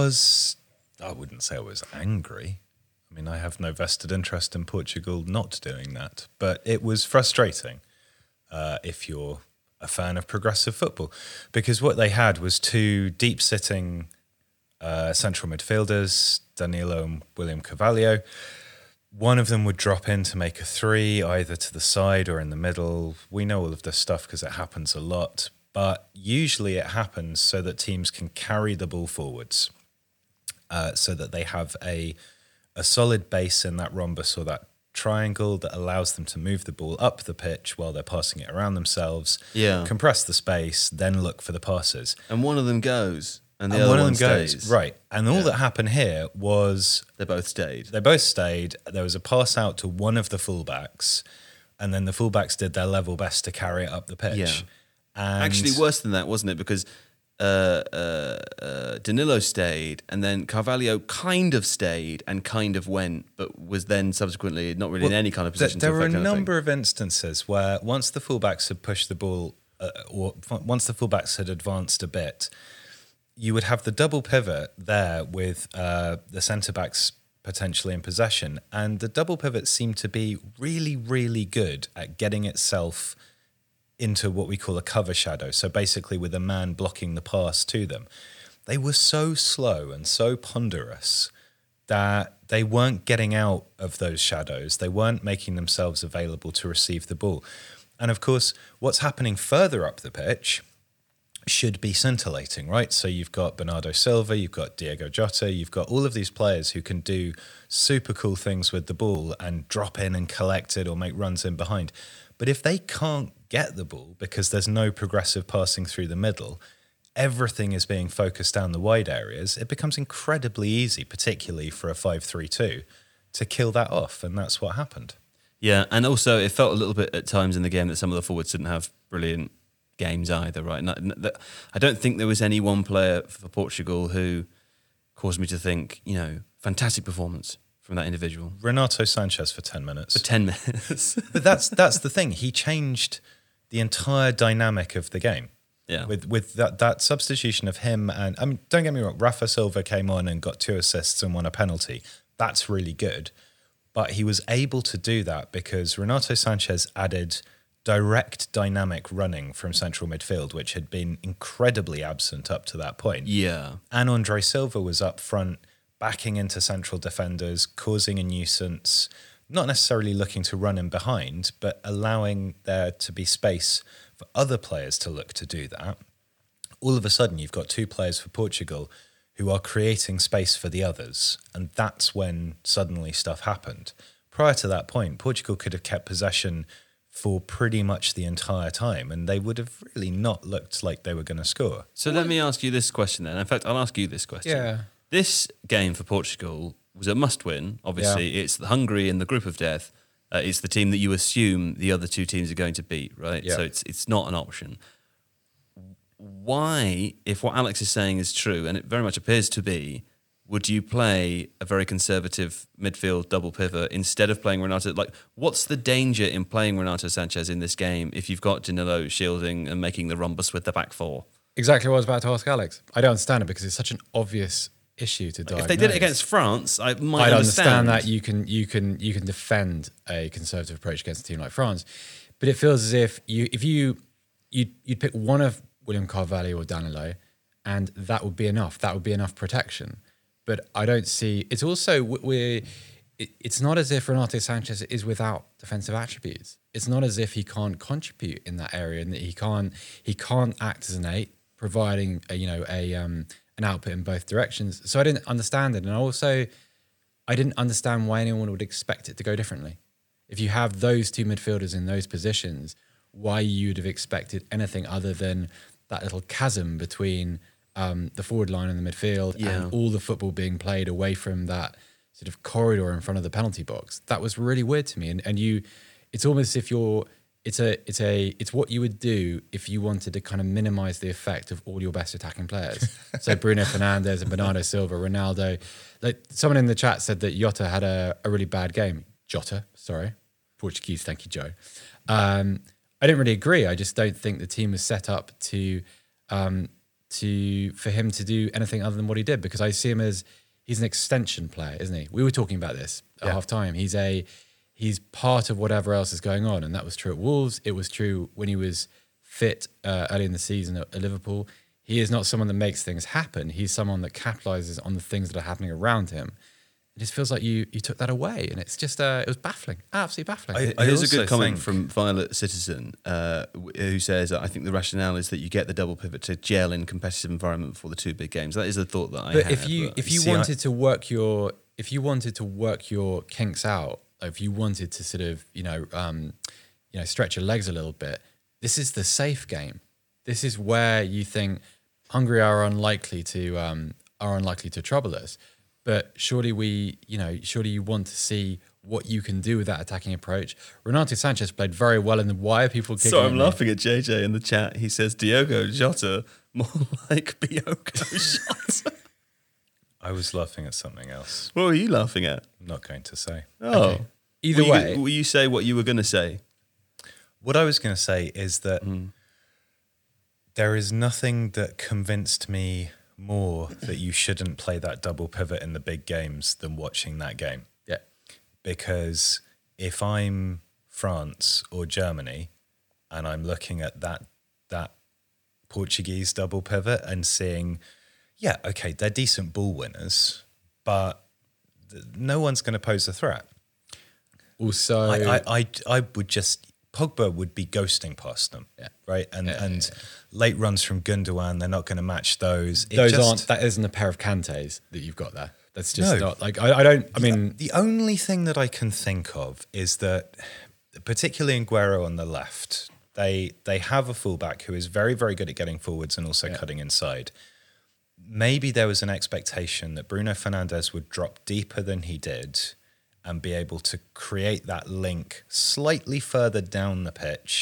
I wouldn't say I was angry. I mean, I have no vested interest in Portugal not doing that, but it was frustrating if you're a fan of progressive football, because what they had was 2 deep-sitting central midfielders, Danilo and William Carvalho. One of them would drop in to make a 3, either to the side or in the middle. We know all of this stuff because it happens a lot, but usually it happens so that teams can carry the ball forwards, so that they have a solid base in that rhombus or that triangle that allows them to move the ball up the pitch while they're passing it around themselves, compress the space, then look for the passes. And one of them goes. And the other one stays. Right. And all that happened here was... They both stayed. There was a pass out to one of the fullbacks, and then the fullbacks did their level best to carry it up the pitch. Yeah. And actually, worse than that, wasn't it? Because Danilo stayed, and then Carvalho kind of stayed and kind of went, but was then subsequently not really in any kind of position. There were a number of instances where once the fullbacks had pushed the ball, or once the fullbacks had advanced a bit, you would have the double pivot there with the centre-backs potentially in possession. And the double pivot seemed to be really, really good at getting itself into what we call a cover shadow. So basically with a man blocking the pass to them. They were so slow and so ponderous that they weren't getting out of those shadows. They weren't making themselves available to receive the ball. And of course, what's happening further up the pitch should be scintillating, right? So you've got Bernardo Silva, you've got Diego Jota, you've got all of these players who can do super cool things with the ball and drop in and collect it or make runs in behind. But if they can't get the ball because there's no progressive passing through the middle, everything is being focused down the wide areas, it becomes incredibly easy, particularly for a 5-3-2, to kill that off. And that's what happened. Yeah, and also it felt a little bit at times in the game that some of the forwards didn't have brilliant games either, right? I don't think there was any one player for Portugal who caused me to think, fantastic performance from that individual. Renato Sanchez for 10 minutes. For 10 minutes. But that's the thing. He changed the entire dynamic of the game. Yeah. With that substitution of him and, don't get me wrong, Rafa Silva came on and got 2 assists and won a penalty. That's really good. But he was able to do that because Renato Sanchez added direct dynamic running from central midfield, which had been incredibly absent up to that point. Yeah. And Andre Silva was up front, backing into central defenders, causing a nuisance, not necessarily looking to run in behind, but allowing there to be space for other players to look to do that. All of a sudden, you've got 2 players for Portugal who are creating space for the others. And that's when suddenly stuff happened. Prior to that point, Portugal could have kept possession for pretty much the entire time, and they would have really not looked like they were going to score. So let me ask you this question then. In fact, I'll ask you this question. Yeah. This game for Portugal was a must-win. Obviously, It's Hungary in the group of death. It's the team that you assume the other 2 teams are going to beat, right? Yeah. So it's not an option. Why, if what Alex is saying is true, and it very much appears to be, would you play a very conservative midfield double pivot instead of playing Renato? Like, what's the danger in playing Renato Sanchez in this game if you've got Danilo shielding and making the rhombus with the back 4? Exactly what I was about to ask Alex. I don't understand it because it's such an obvious issue to diagnose. If they did it against France, I might I'd understand that you can defend a conservative approach against a team like France, but it feels as if you'd pick one of William Carvalho or Danilo, and that would be enough. That would be enough protection. But I don't see. It's also it's not as if Renato Sanchez is without defensive attributes. It's not as if he can't contribute in that area and that he can't act as an 8, providing an output in both directions. So I didn't understand it, and also I didn't understand why anyone would expect it to go differently. If you have those 2 midfielders in those positions, why you'd have expected anything other than that little chasm between the forward line and the midfield and all the football being played away from that sort of corridor in front of the penalty box. That was really weird to me. And it's almost as if it's what you would do if you wanted to kind of minimize the effect of all your best attacking players. So Bruno Fernandes and Bernardo Silva, Ronaldo. Like someone in the chat said that Jota had a really bad game. Jota, sorry. Portuguese, thank you, Joe. I didn't really agree. I just don't think the team was set up for him to do anything other than what he did, because I see him as he's an extension player, isn't he? We were talking about this at half time. He's part of whatever else is going on, and that was true at Wolves. It was true when he was fit early in the season at Liverpool. He is not someone that makes things happen. He's someone that capitalizes on the things that are happening around him. It just feels like you took that away, and it's just it was baffling, absolutely baffling. Here's a good comment from Violet Citizen who says, I think the rationale is that you get the double pivot to gel in competitive environment for the 2 big games. That is a thought that I had. If you wanted to work your kinks out, if you wanted to sort of stretch your legs a little bit, this is the safe game. This is where you think Hungary are unlikely to trouble us. But surely you want to see what you can do with that attacking approach. Renato Sanchez played very well in the wire. People kicking. So I'm laughing at JJ in the chat. He says Diogo Jota more like Diogo Jota. I was laughing at something else. What were you laughing at? I'm not going to say. Oh, okay. Either way, will you say what you were going to say? What I was going to say is that there is nothing that convinced me more that you shouldn't play that double pivot in the big games than watching that game. Yeah. Because if I'm France or Germany and I'm looking at that Portuguese double pivot and seeing, okay, they're decent ball winners, but no one's going to pose a threat. Also, I would just, Pogba would be ghosting past them, right? And late runs from Gundogan, they're not going to match those. That isn't a pair of Kantés that you've got there. That's just not like, I mean. The only thing that I can think of is that, particularly in Guerrero on the left, they have a fullback who is very, very good at getting forwards and also cutting inside. Maybe there was an expectation that Bruno Fernandes would drop deeper than he did and be able to create that link slightly further down the pitch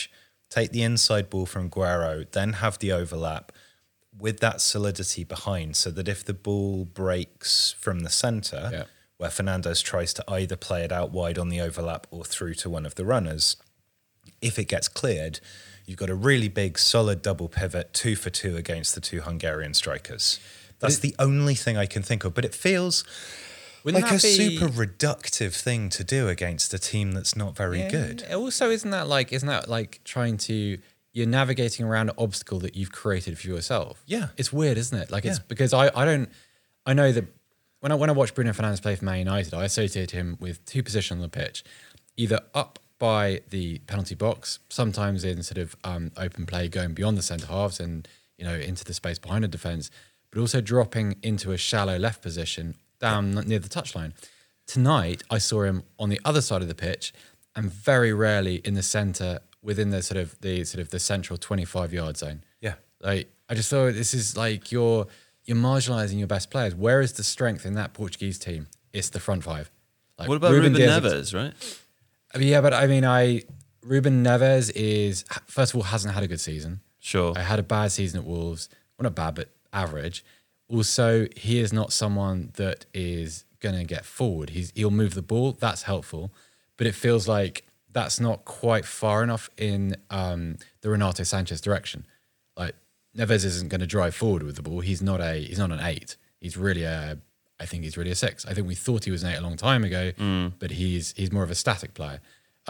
take the inside ball from Guerrero, then have the overlap with that solidity behind, so that if the ball breaks from the centre, where Fernandes tries to either play it out wide on the overlap or through to one of the runners, if it gets cleared, you've got a really big, solid double pivot, 2 for 2 against the two Hungarian strikers. That's the only thing I can think of, but it feels like a super reductive thing to do against a team that's not very good. Also, isn't that like trying to, you're navigating around an obstacle that you've created for yourself? Yeah. It's weird, isn't it? Like it's because I know that when I watch Bruno Fernandes play for Man United, I associate him with two positions on the pitch, either up by the penalty box, sometimes in sort of open play going beyond the centre halves and, into the space behind the defence, but also dropping into a shallow left position down near the touchline. Tonight, I saw him on the other side of the pitch and very rarely in the centre within the central 25-yard zone. Yeah. Like, I just thought this is like you're marginalising your best players. Where is the strength in that Portuguese team? It's the front five. Like, what about Ruben Neves, right? Yeah, but I mean, Ruben Neves is, first of all, hasn't had a good season. Sure. I had a bad season at Wolves. Well, not bad, but average. Also, he is not someone that is going to get forward. He'll move the ball. That's helpful. But it feels like that's not quite far enough in the Renato Sanchez direction. Like, Neves isn't going to drive forward with the ball. He's not an 8. He's really I think he's really a 6. I think we thought he was an 8 a long time ago, but he's more of a static player.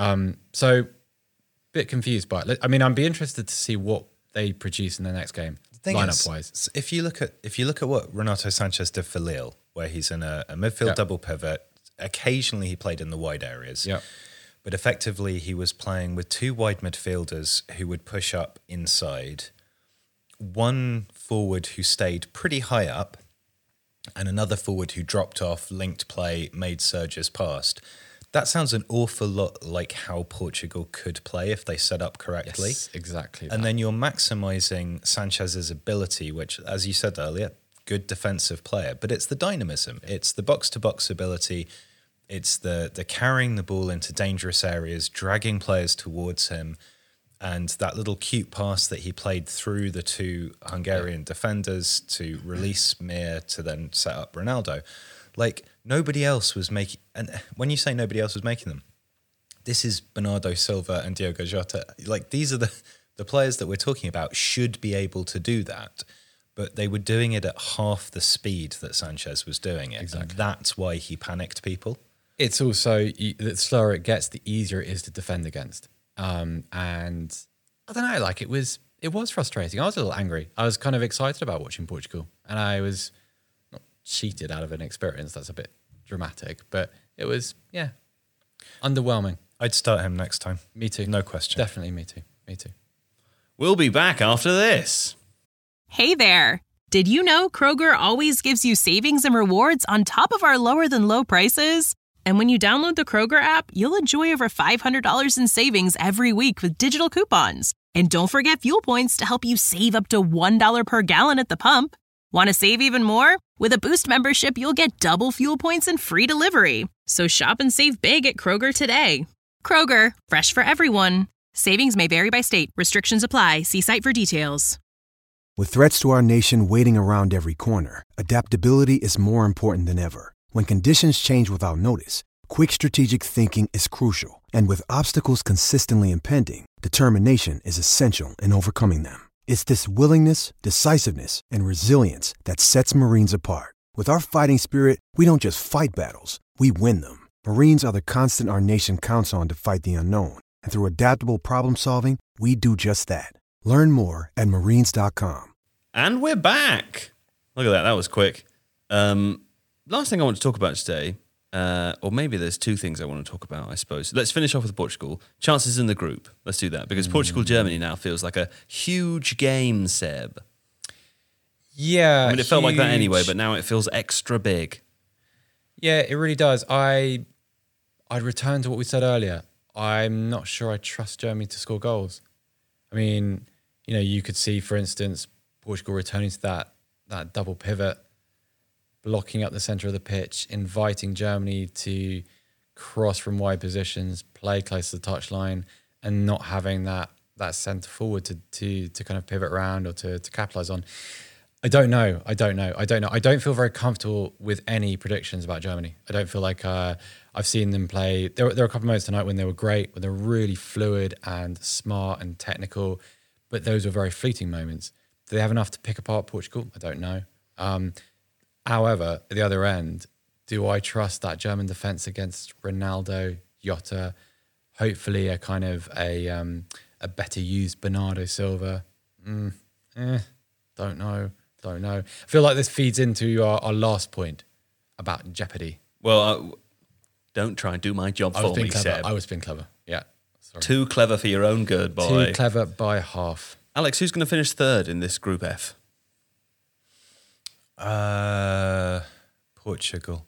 So, bit confused by it. I mean, I'd be interested to see what they produce in the next game, lineup-wise. If you look at what Renato Sanchez did for Lille, where he's in a midfield double pivot, occasionally he played in the wide areas. Yeah. But effectively, he was playing with two wide midfielders who would push up inside, one forward who stayed pretty high up, and another forward who dropped off, linked play, made surges past. That sounds an awful lot like how Portugal could play if they set up correctly. Yes, exactly. And then you're maximising Sanchez's ability, which, as you said earlier, good defensive player. But it's the dynamism. It's the box-to-box ability. It's the carrying the ball into dangerous areas, dragging players towards him, and that little cute pass that he played through the two Hungarian defenders to release Mir to then set up Ronaldo. Like, nobody else was making... And when you say nobody else was making them, this is Bernardo Silva and Diogo Jota. Like, these are the players that we're talking about should be able to do that. But they were doing it at half the speed that Sanchez was doing it. Exactly. And that's why he panicked people. It's also, the slower it gets, the easier it is to defend against. And I don't know, like, it was frustrating. I was a little angry. I was kind of excited about watching Portugal. And I was... cheated out of an experience. That's a bit dramatic, but it was, underwhelming. I'd start him next time. Me too. No question. Definitely me too. We'll be back after this. Hey there. Did you know Kroger always gives you savings and rewards on top of our lower than low prices? And when you download the Kroger app, you'll enjoy over $500 in savings every week with digital coupons. And don't forget fuel points to help you save up to $1 per gallon at the pump. Want to save even more? With a Boost membership, you'll get double fuel points and free delivery. So shop and save big at Kroger today. Kroger, fresh for everyone. Savings may vary by state. Restrictions apply. See site for details. With threats to our nation waiting around every corner, adaptability is more important than ever. When conditions change without notice, quick strategic thinking is crucial. And with obstacles consistently impending, determination is essential in overcoming them. It's this willingness, decisiveness, and resilience that sets Marines apart. With our fighting spirit, we don't just fight battles, we win them. Marines are the constant our nation counts on to fight the unknown. And through adaptable problem solving, we do just that. Learn more at marines.com. And we're back. Look at that. That was quick. Last thing I want to talk about today, or maybe there's two things I want to talk about, I suppose. Let's finish off with Portugal. Chances in the group. Let's do that. Because Portugal-Germany now feels like a huge game, Seb. Yeah. I mean, it felt like that anyway, but now it feels extra big. Yeah, it really does. I'd return to what we said earlier. I'm not sure I trust Germany to score goals. I mean, you could see, for instance, Portugal returning to that double pivot, blocking up the centre of the pitch, inviting Germany to cross from wide positions, play close to the touchline, and not having that centre forward to kind of pivot around or to capitalise on. I don't know. I don't feel very comfortable with any predictions about Germany. I don't feel like I've seen them play. There were a couple of moments tonight when they were great, when they were really fluid and smart and technical, but those were very fleeting moments. Do they have enough to pick apart Portugal? I don't know. However, at the other end, do I trust that German defence against Ronaldo, Jota, hopefully a kind of a better used Bernardo Silva? Don't know. I feel like this feeds into our last point about jeopardy. Well, don't try and do my job for me, Seb. I was being clever. Yeah. Sorry. Too clever for your own good, boy. Too clever by half. Alex, who's going to finish third in this Group F? Portugal.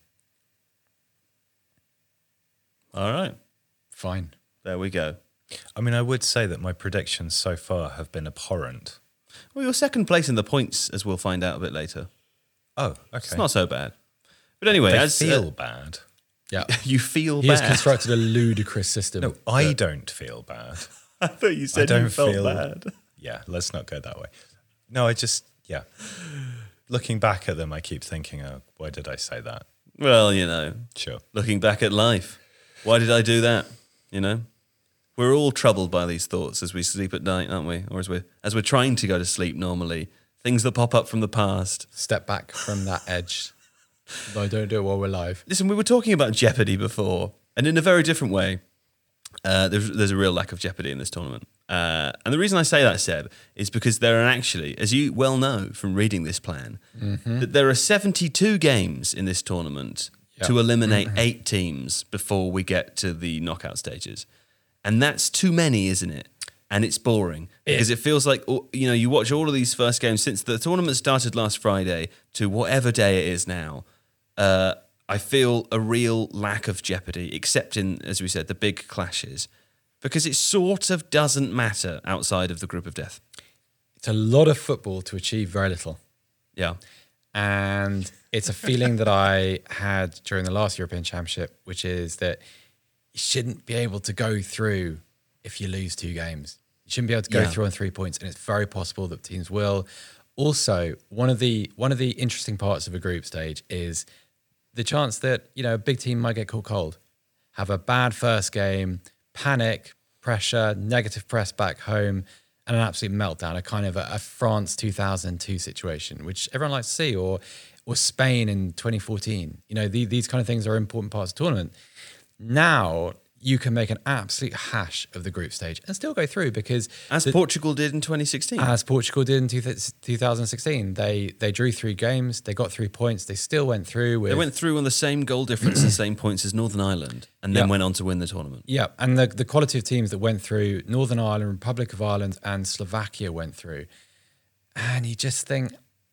All right. Fine. There we go. I mean, I would say that my predictions so far have been abhorrent. Well, you're second place in the points, as we'll find out a bit later. Oh, okay. It's not so bad. But anyway, I feel bad. Yeah. You feel He bad. has constructed a ludicrous system. No, I don't feel bad. I thought you said you felt bad. Yeah, let's not go that way. No, I just, looking back at them, I keep thinking, oh, why did I say that? Well, you know. Sure. Looking back at life. Why did I do that? You know? We're all troubled by these thoughts as we sleep at night, aren't we? Or as we're trying to go to sleep normally. Things that pop up from the past. Step back from that edge. No, don't do it while we're live. Listen, we were talking about jeopardy before, and in a very different way. There's a real lack of jeopardy in this tournament. And the reason I say that, Seb, is because there are actually, as you well know from reading this plan, that there are 72 games in this tournament to eliminate 8 teams before we get to the knockout stages. And that's too many, isn't it? And it's boring because it feels like, you watch all of these first games since the tournament started last Friday to whatever day it is now. I feel a real lack of jeopardy, except in, as we said, the big clashes, because it sort of doesn't matter outside of the group of death. It's a lot of football to achieve very little. Yeah. And it's a feeling that I had during the last European Championship, which is that you shouldn't be able to go through if you lose 2 games. You shouldn't be able to go through on 3 points, and it's very possible that teams will. Also, one of the interesting parts of a group stage is the chance that, a big team might get caught cold, have a bad first game, panic, pressure, negative press back home, and an absolute meltdown, a kind of a France 2002 situation, which everyone likes to see, or Spain in 2014. These kind of things are important parts of the tournament. Now you can make an absolute hash of the group stage and still go through because... Portugal did in 2016. As Portugal did in 2016. They drew 3 games, they got 3 points, they still went through with... They went through on the same goal difference and same points as Northern Ireland and then went on to win the tournament. Yeah, and the quality of teams that went through, Northern Ireland, Republic of Ireland and Slovakia went through. And you just think,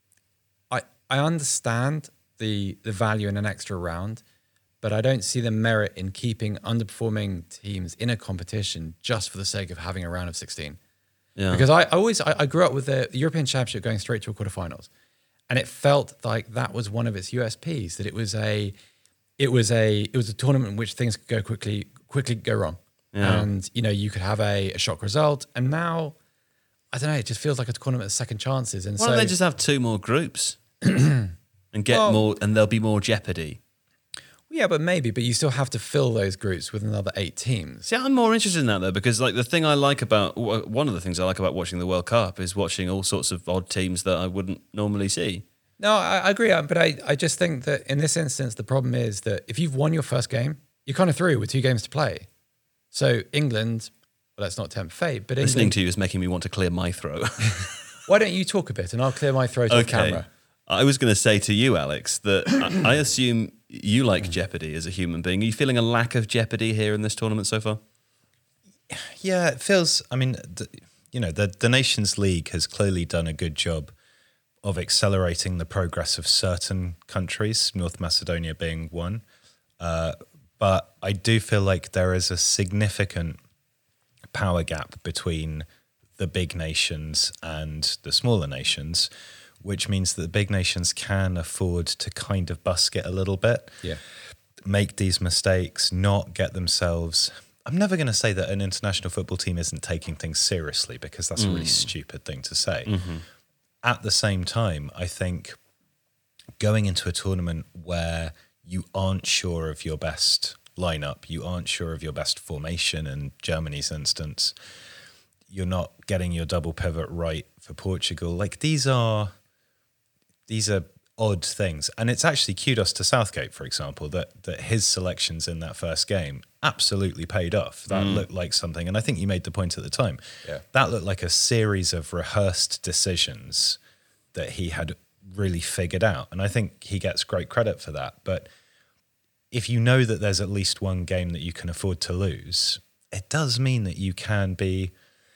I understand the value in an extra round, but I don't see the merit in keeping underperforming teams in a competition just for the sake of having a round of 16. Yeah. Because I grew up with the European Championship going straight to a quarterfinals, and it felt like that was one of its USPs, that it was a tournament in which things could go quickly go wrong, and you could have a shock result. And now, I don't know, it just feels like a tournament of second chances. And why don't they just have 2 more groups and get more, and there'll be more jeopardy. Yeah, but you still have to fill those groups with another 8 teams. See, I'm more interested in that though, because one of the things I like about watching the World Cup is watching all sorts of odd teams that I wouldn't normally see. No, I agree, but I just think that in this instance, the problem is that if you've won your first game, you're kind of through with 2 games to play. So England, well, let's not tempt fate, but listening to you is making me want to clear my throat. Why don't you talk a bit and I'll clear my throat on camera? I was going to say to you, Alex, that I assume you like jeopardy as a human being. Are you feeling a lack of jeopardy here in this tournament so far? Yeah, it feels, the Nations League has clearly done a good job of accelerating the progress of certain countries, North Macedonia being one. But I do feel like there is a significant power gap between the big nations and the smaller nations, which means that the big nations can afford to kind of busk it a little bit, make these mistakes, not get themselves I'm never going to say that an international football team isn't taking things seriously, because that's a really stupid thing to say. Mm-hmm. At the same time, I think going into a tournament where you aren't sure of your best lineup, you aren't sure of your best formation in Germany's instance, you're not getting your double pivot right for Portugal. Like, these are odd things. And it's actually kudos to Southgate, for example, that his selections in that first game absolutely paid off. That looked like something, and I think you made the point at the time. Yeah. That looked like a series of rehearsed decisions that he had really figured out. And I think he gets great credit for that. But if you know that there's at least one game that you can afford to lose, it does mean that you can be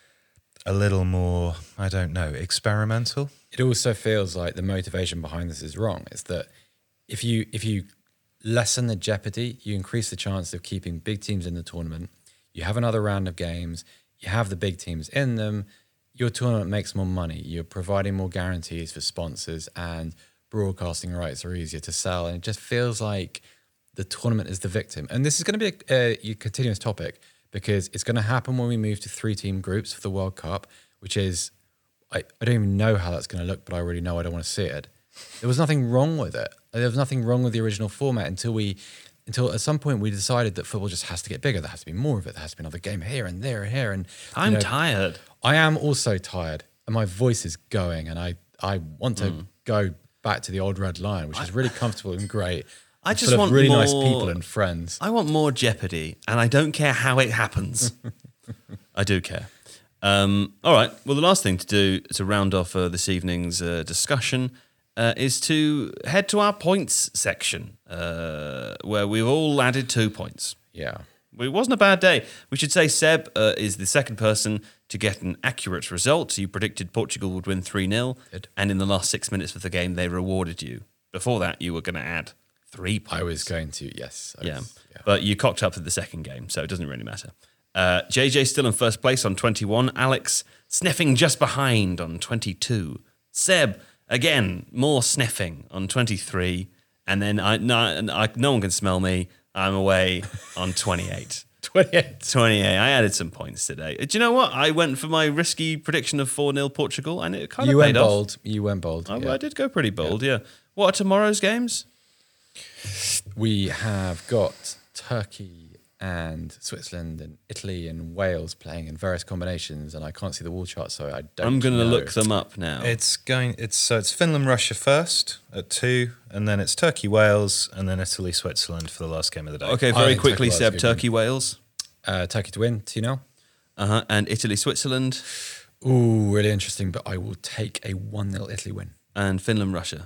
a little more, I don't know, experimental. It also feels like the motivation behind this is wrong. It's that if you lessen the jeopardy, you increase the chance of keeping big teams in the tournament. You have another round of games. You have the big teams in them. Your tournament makes more money. You're providing more guarantees for sponsors, and broadcasting rights are easier to sell. And it just feels like the tournament is the victim. And this is going to be a continuous topic, because it's going to happen when we move to 3-team groups for the World Cup, which is, I don't even know how that's going to look, but I already know I don't want to see it. There was nothing wrong with it. There was nothing wrong with the original format until at some point we decided that football just has to get bigger. There has to be more of it. There has to be another game here and there and here. And I'm tired. I am also tired, and my voice is going, and I want to go back to the old Red Lion, which is really comfortable and great. I just full want of really more, nice people and friends. I want more Jeopardy, and I don't care how it happens. I do care. All right. Well, the last thing to do to round off this evening's discussion is to head to our points section, where we've all added 2 points. Yeah. It wasn't a bad day. We should say Seb is the second person to get an accurate result. You predicted Portugal would win 3-0, and in the last 6 minutes of the game, they rewarded you. Before that, you were going to add 3 points. I was going to, yes. But you cocked up for the second game, so it doesn't really matter. JJ still in first place on 21. Alex sniffing just behind on 22. Seb, again, more sniffing on 23. And then no one can smell me. I'm away on 28. 28. I added some points today. Do you know what? I went for my risky prediction of 4-0 Portugal, and it kind of paid off. You went bold. I did go pretty bold, yeah. What are tomorrow's games? We have got Turkey and Switzerland and Italy and Wales playing in various combinations, and I can't see the wall chart, so I don't. I'm going to look them up now. It's Finland Russia first at 2, and then it's Turkey Wales, and then Italy Switzerland for the last game of the day. Okay, very quickly, Seb. Turkey Wales. Turkey to win 2-0. And Italy Switzerland. Ooh, really interesting. But I will take a 1-0 Italy win. And Finland Russia.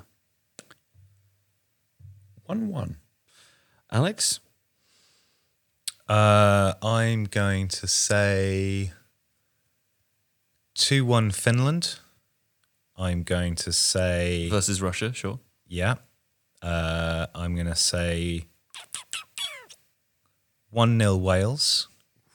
1-1. Alex? I'm going to say 2-1 Finland. I'm going to say... Versus Russia, sure. Yeah. I'm going to say 1-0 Wales,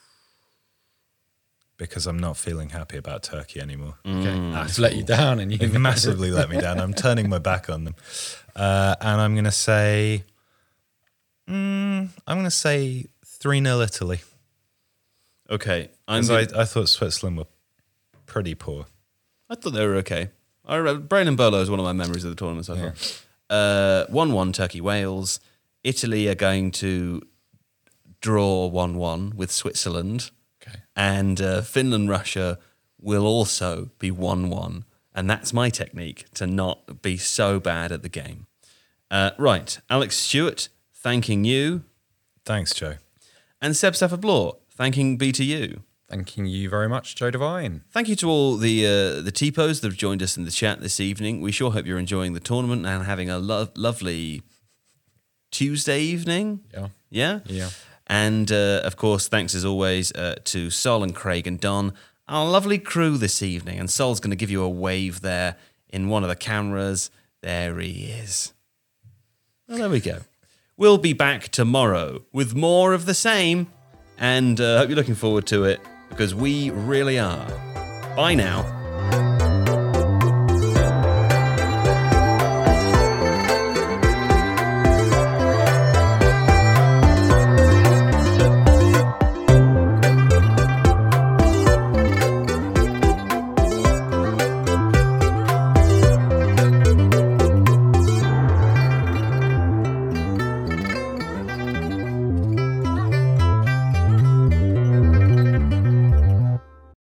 because I'm not feeling happy about Turkey anymore. Okay. I've let you down. And They've massively let me down. I'm turning my back on them. And I'm going to say... I'm going to say 3-0 Italy. Okay. I thought Switzerland were pretty poor. I thought they were okay. Brain and Bolo is one of my memories of the tournament so far. 1-1 Turkey Wales. Italy are going to draw 1-1 with Switzerland. Okay. And Finland Russia will also be 1-1. And that's my technique to not be so bad at the game. Right. Alex Stewart, thanking you. Thanks, Joe. And Seb Safford-Blore, thanking B2U. Thanking you very much, Joe Devine. Thank you to all the T-Pos that have joined us in the chat this evening. We sure hope you're enjoying the tournament and having a lovely Tuesday evening. Yeah. And, of course, thanks as always to Sol and Craig and Don, our lovely crew this evening. And Sol's going to give you a wave there in one of the cameras. There he is. Well, there we go. We'll be back tomorrow with more of the same, and hope you're looking forward to it, because we really are. Bye now.